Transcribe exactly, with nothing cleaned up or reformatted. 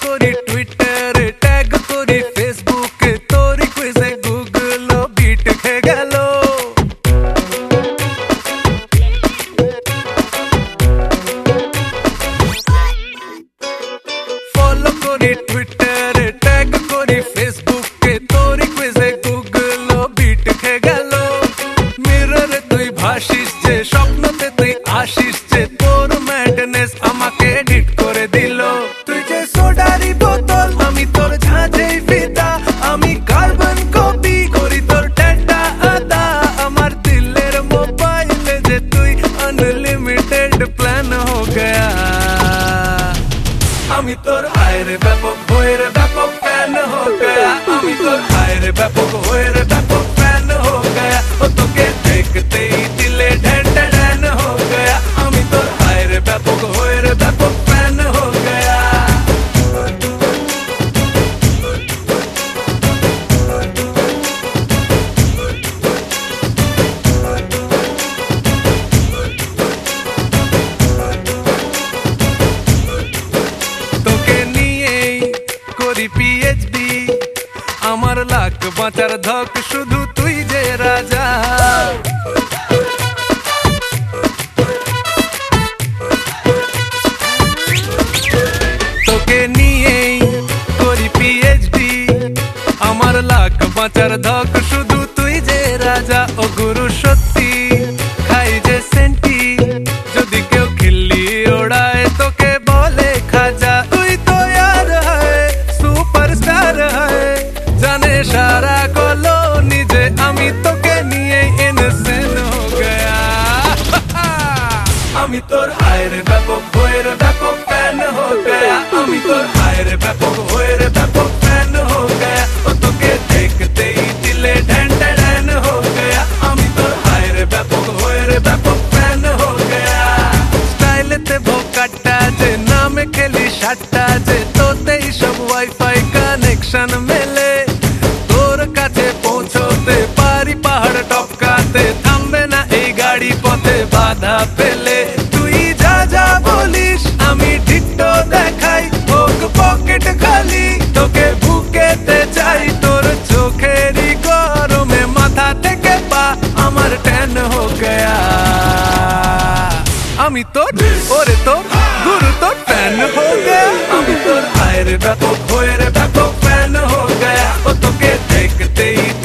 করি টুইটারে, ট্যাগ করি ফেসবুকে, তোরি কুইজে গুগল বিট খেয়ে গেল। ফলো করি টুইটারে, ট্যাগ করি ফেসবুকে, তোরি কুইজে গুগল বিট খেয়ে গেল। মিররে তুই ভাসিস যে, স্বপ্নতে তুই আসিস যে, তোর ম্যাডনেস আমাকে এডিট করে দিল। তুই যে সোডারি বোতল, আমি তোর ঝাঁঝেই ফিদা, আমি কার্বন কপি করি তোর ডেটা আদা। আমার দিলের মোবাইলে যে তুই আনলিমিটেড প্ল্যান হো গয়া। আমি তোর আয়ের ব্যাপক হয়ের ব্যাপক ফ্যান হো গয়া। আমি তোর আয়ের ব্যাপক হয়ের ব্যাপক ফ্যান হো গয়া। ও তোকে দেখতেই দিলে ঢ্যান ঢ্যান হো গয়া। আমি তোর আয়ের ব্যাপক হয়ের ব্যাপক ফ্যান হো গয়া। তোকে নিয়েই করি পিএইচডি, আমার লাখ বাঁচার ধক শুধু তুই যে রাজা। তোকে নিয়েই করি পিএইচডি, আমার লাখ বাঁচার ধক শুধু তুই যে রাজা। ও গুরু সত্যি খাই যে সেন্টি, যদি কেউ খিল্লি ওড়ায় তোকে বলে খাজা। তুই তো यार है সুপারস্টার है, জানে সারা কলোনি যে আমি তোকে নিয়ে ইনসেন হো গয়া। আমি তোর আয়ের ব্যাপক হয়ের ব্যাপক ফ্যান হো গয়া। আমি তোর আয়ের ব্যাপক হয়ের ব্যাপক ফ্যান হো গয়া। ও তোকে দেখতেই দিলে ঢ্যান ঢ্যান হো গয়া। আমি তোর আয়ের ব্যাপক হয়ের ব্যাপক ফ্যান হো গয়া। স্টাইলেতে ভোকাটা যে, নামে খেলি সাতটা যে, তোতেই সব ওয়াইফাই কানেকশন মেলে। তোর কাছে পৌঁছতে পারি পাহাড় টপকাতে, থামবে না এই গাড়ি পথে বাধা পেলে। তুই যা যা বলিস আমি ডিট্টো দেখাই, হোক পকেট খালি তোকে বুকেতে চাই। তোর চোখেরই গরমে মাথা থেকে পা আমার ট্যান হো গয়া। আমি তোর ওরে তোর গুরু তোর ফ্যান হো গয়া। আমি তোর আয়ের ব্যাপক হয়ের ব্যাপক ফ্যান হো গয়া। ও তোকে দেখতেই